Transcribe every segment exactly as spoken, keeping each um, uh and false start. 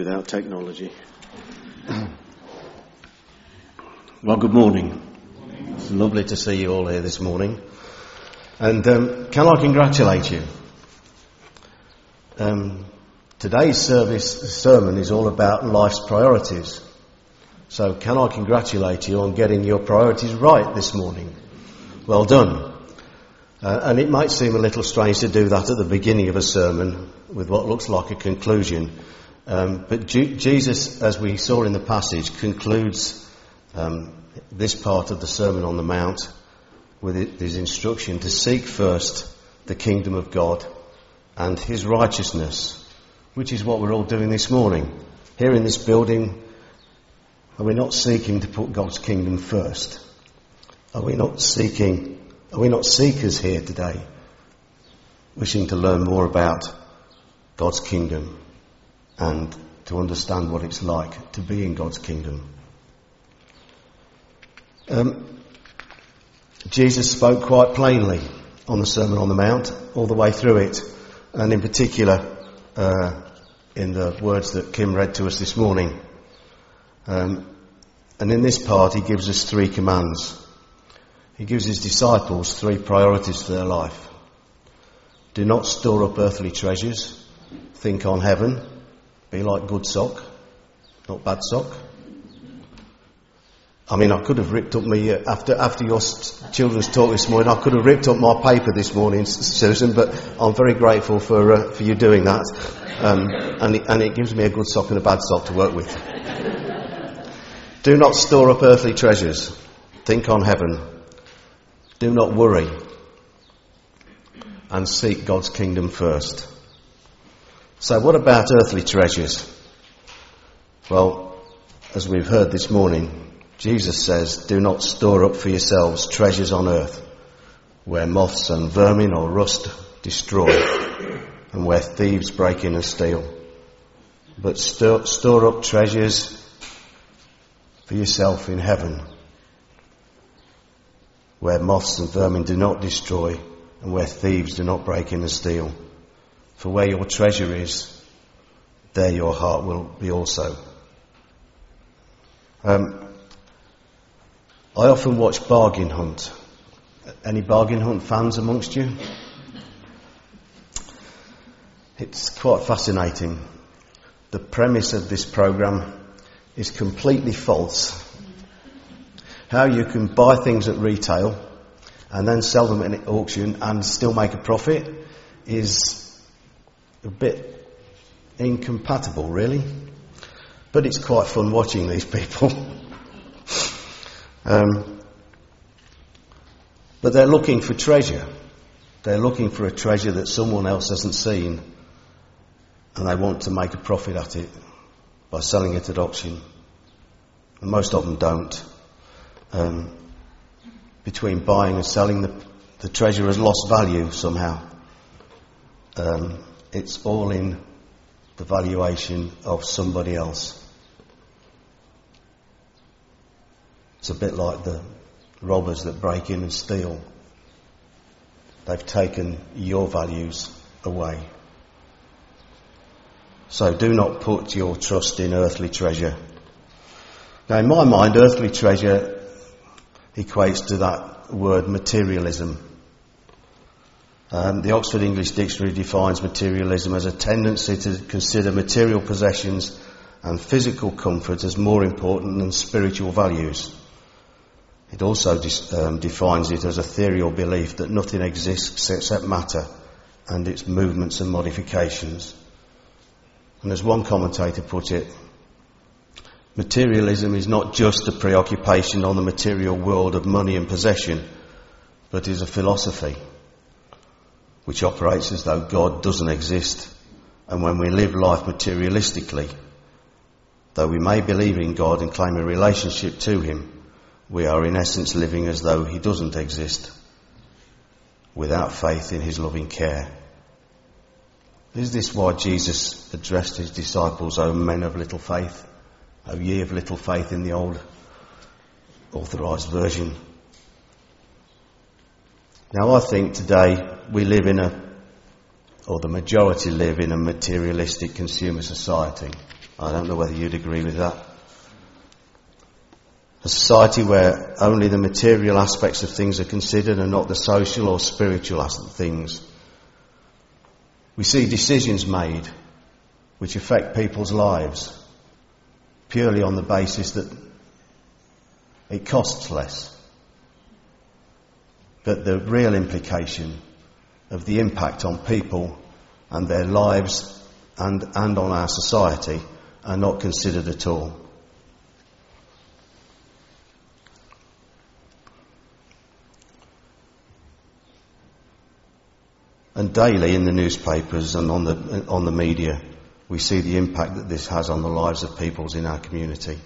without technology. Well, good morning. It's lovely to see you all here this morning. And um, can I congratulate you? Um, today's service sermon is all about life's priorities. So can I congratulate you on getting your priorities right this morning? Well done. Uh, and it might seem a little strange to do that at the beginning of a sermon with what looks like a conclusion. Um, but G- Jesus, as we saw in the passage, concludes um, this part of the Sermon on the Mount with his instruction to seek first the kingdom of God and his righteousness, which is what we're all doing this morning. Here in this building, are we not seeking to put God's kingdom first? Are we not seeking, are we not seekers here today, wishing to learn more about God's kingdom and to understand what it's like to be in God's kingdom? Um, Jesus spoke quite plainly on the Sermon on the Mount, all the way through it, and in particular uh, in the words that Kim read to us this morning. Um, and in this part he gives us three commands. He gives his disciples three priorities for their life. Do not store up earthly treasures. Think on heaven. Be like good sock, not bad sock. I mean, I could have ripped up me, uh, after after your children's talk this morning, I could have ripped up my paper this morning, Susan, but I'm very grateful for uh, for you doing that. Um, and, it, and it gives me a good sock and a bad sock to work with. Do not store up earthly treasures. Think on heaven. Do not worry. And seek God's kingdom first. So what about earthly treasures? Well, as we've heard this morning, Jesus says, do not store up for yourselves treasures on earth, where moths and vermin or rust destroy, and where thieves break in and steal. But store, store up treasures for yourself in heaven, where moths and vermin do not destroy, and where thieves do not break in and steal. For where your treasure is, there your heart will be also. Um, I often watch Bargain Hunt. Any Bargain Hunt fans amongst you? It's quite fascinating. The premise of this programme is completely false. How you can buy things at retail and then sell them at auction and still make a profit is a bit incompatible, really. But it's quite fun watching these people. um, but they're looking for treasure. They're looking for a treasure that someone else hasn't seen, and they want to make a profit at it by selling it at auction. And most of them don't. Um, between buying and selling, the, the treasure has lost value somehow. Um, it's all in the valuation of somebody else. It's a bit like the robbers that break in and steal. They've taken your values away. So do not put your trust in earthly treasure. Now, in my mind, earthly treasure equates to that word materialism. Um, the Oxford English Dictionary defines materialism as a tendency to consider material possessions and physical comfort as more important than spiritual values. It also dis- um, defines it as a theory or belief that nothing exists except matter and its movements and modifications. And as one commentator put it, materialism is not just a preoccupation on the material world of money and possession, but is a philosophy which operates as though God doesn't exist. And when we live life materialistically, though we may believe in God and claim a relationship to him, we are in essence living as though he doesn't exist, without faith in his loving care. Is this why Jesus addressed his disciples, O men of little faith, O ye of little faith, in the old authorised version? Now, I think today we live in a, or the majority live in a materialistic consumer society. I don't know whether you'd agree with that. A society where only the material aspects of things are considered and not the social or spiritual aspects of things. We see decisions made which affect people's lives purely on the basis that it costs less. But the real implication of the impact on people and their lives and, and on our society are not considered at all. And daily in the newspapers and on the on the media, we see the impact that this has on the lives of peoples in our community.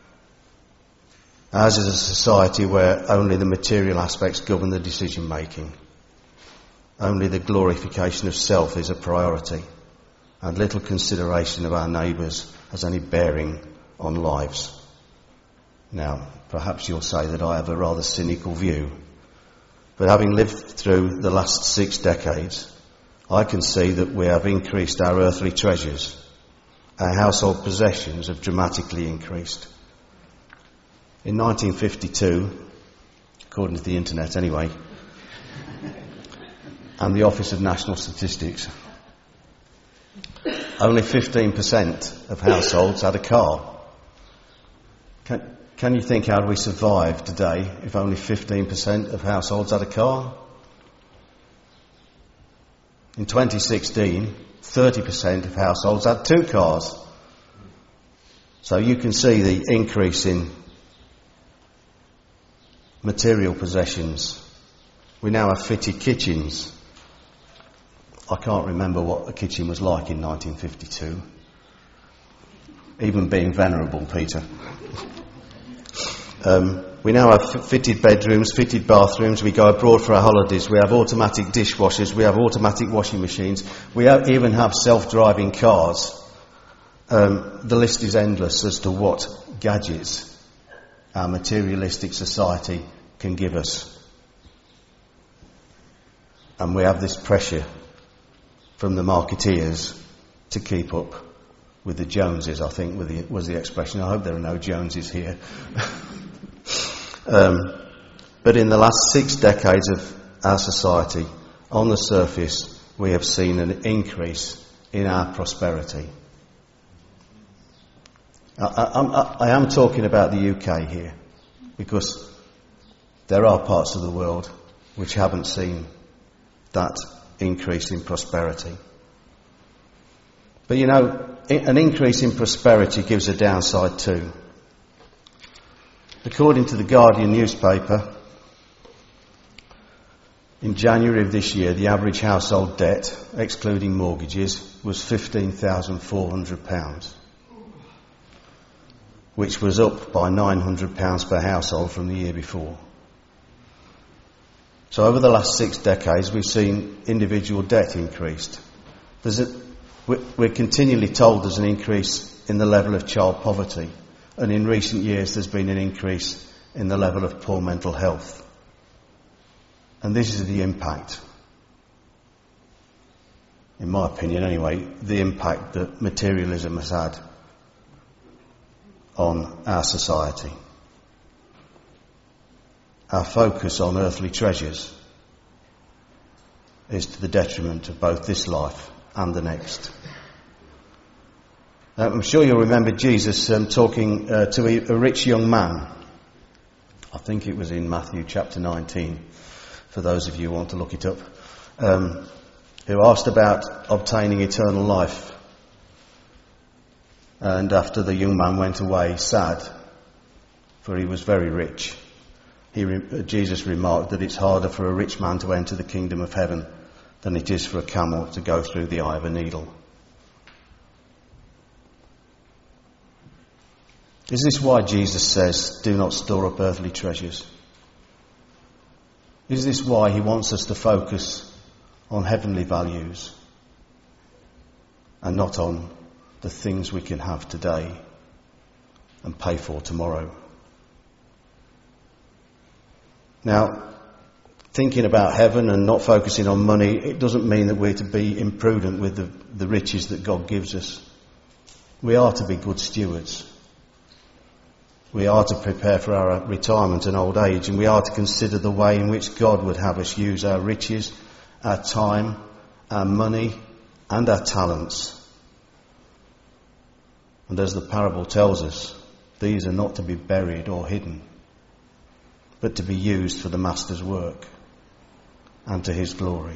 Ours is a society where only the material aspects govern the decision making. Only the glorification of self is a priority, and little consideration of our neighbours has any bearing on lives. Now, perhaps you'll say that I have a rather cynical view, but having lived through the last six decades, I can see that we have increased our earthly treasures. Our household possessions have dramatically increased. In nineteen fifty-two, according to the internet anyway, and the Office of National Statistics, only fifteen percent of households had a car. Can, can you think how we survive today if only fifteen percent of households had a car? In twenty sixteen, thirty percent of households had two cars. So you can see the increase in material possessions. We now have fitted kitchens. I can't remember what a kitchen was like in nineteen fifty-two. Even being venerable, Peter. Um, we now have fitted bedrooms, fitted bathrooms. We go abroad for our holidays. We have automatic dishwashers. We have automatic washing machines. We have, even have self-driving cars. Um, the list is endless as to what gadgets our materialistic society can give us. And we have this pressure from the marketeers to keep up with the Joneses, I think was the, was the expression. I hope there are no Joneses here. um, but in the last six decades of our society, on the surface, we have seen an increase in our prosperity. I, I, I am talking about the U K here, because there are parts of the world which haven't seen that increase in prosperity. But you know, an increase in prosperity gives a downside too. According to the Guardian newspaper, in January of this year, the average household debt, excluding mortgages, was fifteen thousand four hundred pounds, which was up by nine hundred pounds per household from the year before. So over the last six decades, we've seen individual debt increased. There's a, we're continually told there's an increase in the level of child poverty, and in recent years there's been an increase in the level of poor mental health. And this is the impact, in my opinion anyway, the impact that materialism has had on our society. Our focus on earthly treasures is to the detriment of both this life and the next. Uh, I'm sure you'll remember Jesus um, talking uh, to a, a rich young man. I think it was in Matthew chapter nineteen, for those of you who want to look it up, um, who asked about obtaining eternal life. And after the young man went away, sad, for he was very rich, He re- Jesus remarked that it's harder for a rich man to enter the kingdom of heaven than it is for a camel to go through the eye of a needle. Is this why Jesus says, do not store up earthly treasures? Is this why he wants us to focus on heavenly values and not on the things we can have today and pay for tomorrow? Now, thinking about heaven and not focusing on money, it doesn't mean that we're to be imprudent with the, the riches that God gives us. We are to be good stewards. We are to prepare for our retirement and old age, and we are to consider the way in which God would have us use our riches, our time, our money, and our talents. And as the parable tells us, these are not to be buried or hidden, but to be used for the Master's work and to his glory.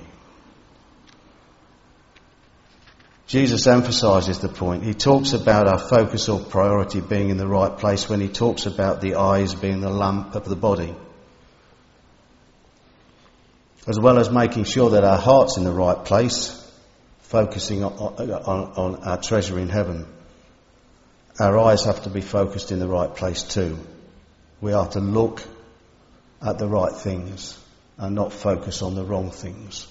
Jesus emphasises the point. He talks about our focus or priority being in the right place when he talks about the eyes being the lamp of the body, as well as making sure that our heart's in the right place, focusing on, on, on our treasure in heaven. Our eyes have to be focused in the right place too. We are to look at the right things and not focus on the wrong things.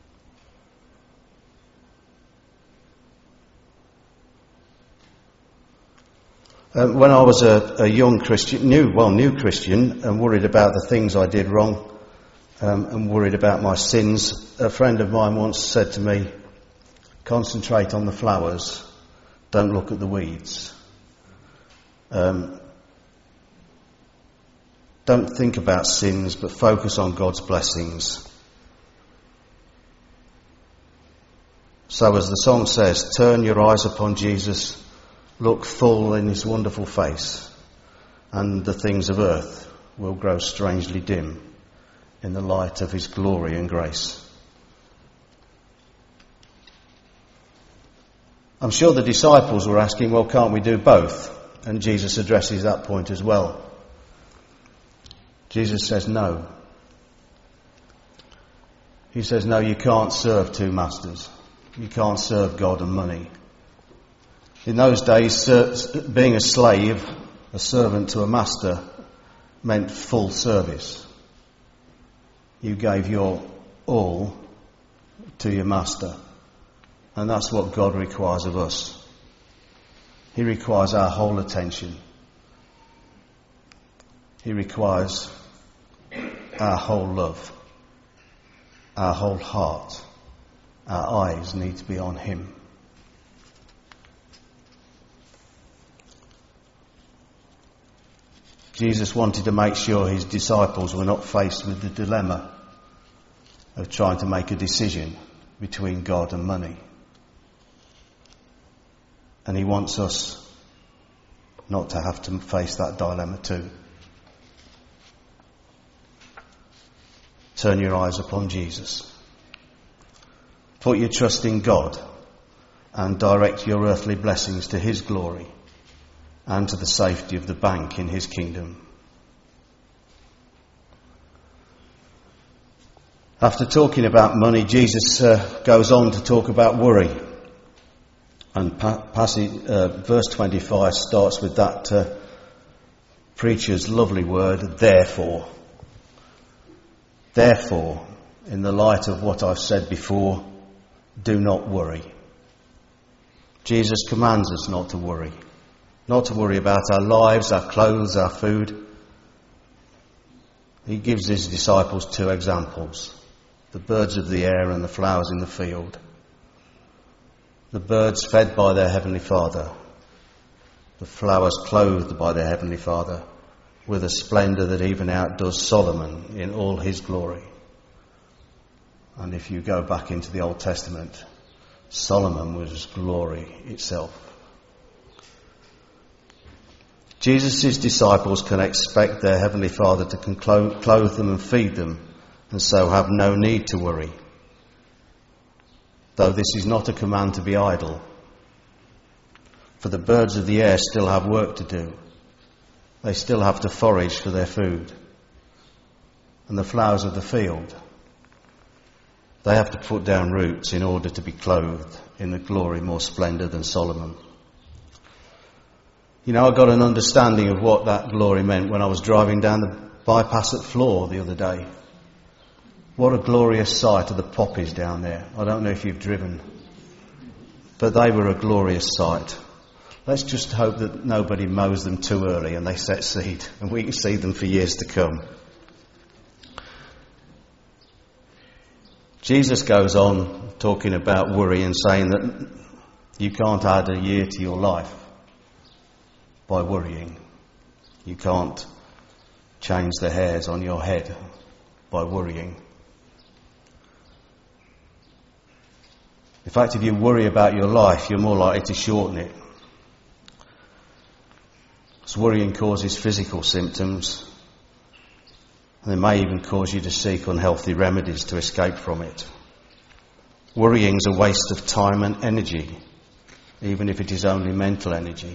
Um, when I was a, a young Christian, new, well, new Christian, and worried about the things I did wrong, um, and worried about my sins, a friend of mine once said to me, concentrate on the flowers, don't look at the weeds. Um, don't think about sins, but focus on God's blessings. So as the song says, turn your eyes upon Jesus, look full in his wonderful face, and the things of earth will grow strangely dim in the light of his glory and grace. I'm sure the disciples were asking, well, can't we do both? And Jesus addresses that point as well. Jesus says no. He says, no, you can't serve two masters. You can't serve God and money. In those days, being a slave, a servant to a master, meant full service. You gave your all to your master. And that's what God requires of us. He requires our whole attention. He requires our whole love, our whole heart. Our eyes need to be on him. Jesus wanted to make sure his disciples were not faced with the dilemma of trying to make a decision between God and money. And he wants us not to have to face that dilemma too. Turn your eyes upon Jesus. Put your trust in God and direct your earthly blessings to his glory and to the safety of the bank in his kingdom. After talking about money, Jesus uh, goes on to talk about worry. And pa- passage, uh, verse twenty-five starts with that uh, preacher's lovely word, therefore. Therefore, in the light of what I've said before, do not worry. Jesus commands us not to worry. Not to worry about our lives, our clothes, our food. He gives his disciples two examples. The birds of the air and the flowers in the field. The birds fed by their Heavenly Father. The flowers clothed by their Heavenly Father with a splendour that even outdoes Solomon in all his glory. And if you go back into the Old Testament, Solomon was glory itself. Jesus' disciples can expect their Heavenly Father to clothe them and feed them, and so have no need to worry. Though this is not a command to be idle. For the birds of the air still have work to do. They still have to forage for their food. And the flowers of the field, they have to put down roots in order to be clothed in the glory more splendid than Solomon. You know, I got an understanding of what that glory meant when I was driving down the bypass at Flore the other day. What a glorious sight of the poppies down there. I don't know if you've driven, but they were a glorious sight. Let's just hope that nobody mows them too early and they set seed and we can see them for years to come. Jesus goes on talking about worry and saying that you can't add a year to your life. by worrying. You can't change the hairs on your head by worrying. In fact, if you worry about your life, you're more likely to shorten it. Because worrying causes physical symptoms, and it may even cause you to seek unhealthy remedies to escape from it. Worrying's a waste of time and energy, even if it is only mental energy.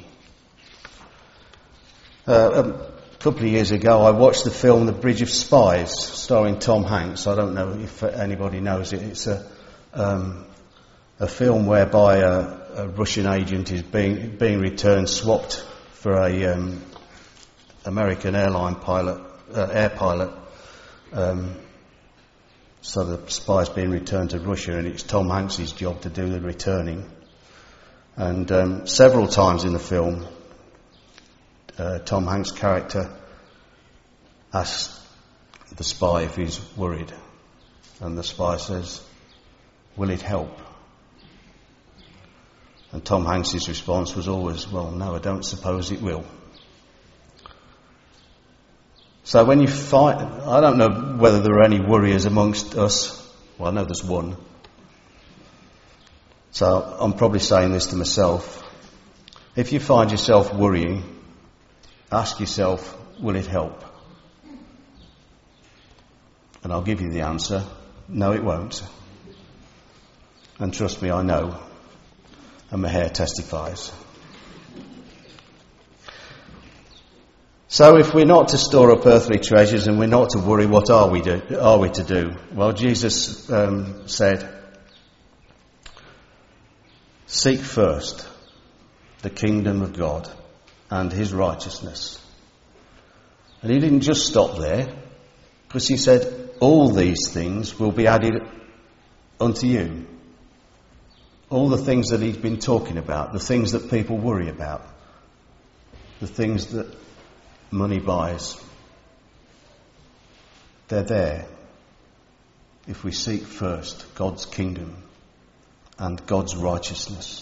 Uh, a couple of years ago, I watched the film The Bridge of Spies, starring Tom Hanks. I don't know if anybody knows it. It's a um, a film whereby a, a Russian agent is being being returned, swapped for a um, American airline pilot, uh, air pilot. Um, so the spy's being returned to Russia, and it's Tom Hanks' job to do the returning. And um, several times in the film, uh, Tom Hanks' character asks the spy if he's worried, and the spy says, "Will it help?" And Tom Hanks' response was always, "Well, no, I don't suppose it will." So when you find, I don't know whether there are any worriers amongst us. Well, I know there's one. So I'm probably saying this to myself. If you find yourself worrying, ask yourself, will it help? And I'll give you the answer, no it won't. And trust me, I know. And my hair testifies. So if we're not to store up earthly treasures and we're not to worry, what are we, do, are we to do? Well, Jesus um, said, "Seek first the kingdom of God and his righteousness." And he didn't just stop there, because he said, all these things will be added unto you. All the things that he's been talking about, the things that people worry about, the things that money buys, they're there if we seek first God's kingdom and God's righteousness.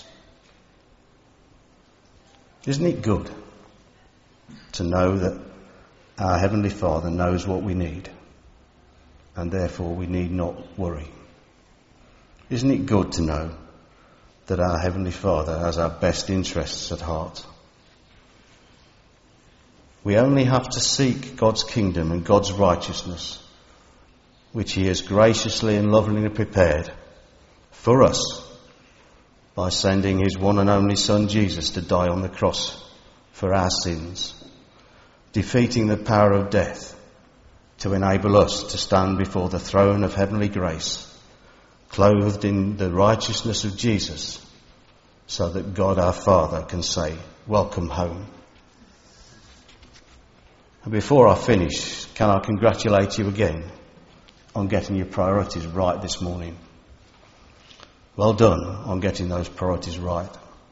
Isn't it good to know that our Heavenly Father knows what we need, and therefore we need not worry? Isn't it good to know that our Heavenly Father has our best interests at heart? We only have to seek God's kingdom and God's righteousness, which he has graciously and lovingly prepared for us by sending his one and only Son Jesus to die on the cross for our sins, defeating the power of death to enable us to stand before the throne of heavenly grace, clothed in the righteousness of Jesus, so that God our Father can say, "Welcome home." And before I finish, can I congratulate you again on getting your priorities right this morning? Well done on getting those priorities right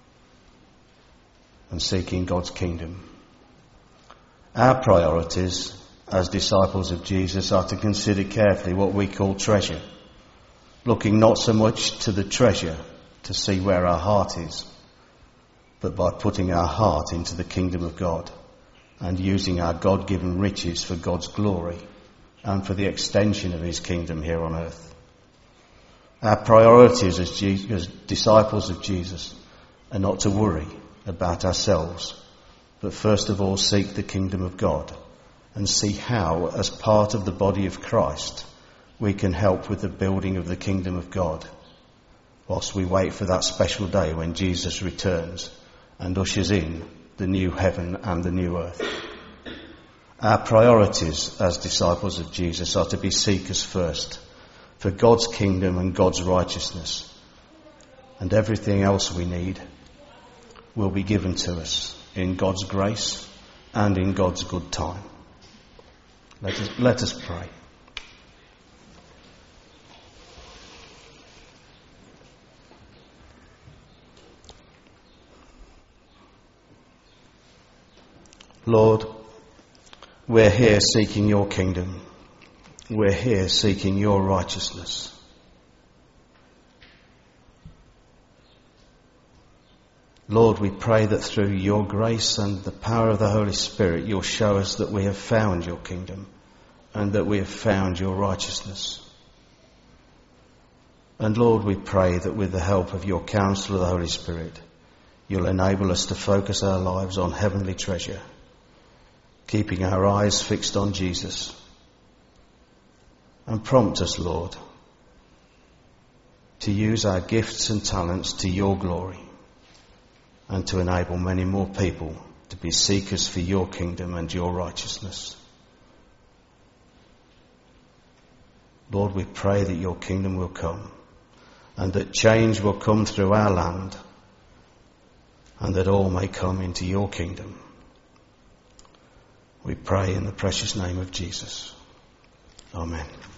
and seeking God's kingdom. Our priorities as disciples of Jesus are to consider carefully what we call treasure, looking not so much to the treasure to see where our heart is, but by putting our heart into the kingdom of God and using our God-given riches for God's glory and for the extension of his kingdom here on earth. Our priorities as, Je- as disciples of Jesus are not to worry about ourselves, but first of all seek the kingdom of God and see how, as part of the body of Christ, we can help with the building of the kingdom of God, whilst we wait for that special day when Jesus returns and ushers in the new heaven and the new earth. Our priorities as disciples of Jesus are to be seekers first for God's kingdom and God's righteousness, and everything else we need will be given to us in God's grace and in God's good time. Let us, let us pray. Lord, we're here seeking your kingdom. We're here seeking your righteousness. Lord, we pray that through your grace and the power of the Holy Spirit, you'll show us that we have found your kingdom and that we have found your righteousness. And Lord, we pray that with the help of your counsel of the Holy Spirit, you'll enable us to focus our lives on heavenly treasure, keeping our eyes fixed on Jesus. And prompt us, Lord, to use our gifts and talents to your glory and to enable many more people to be seekers for your kingdom and your righteousness. Lord, we pray that your kingdom will come and that change will come through our land and that all may come into your kingdom. We pray in the precious name of Jesus. Amen.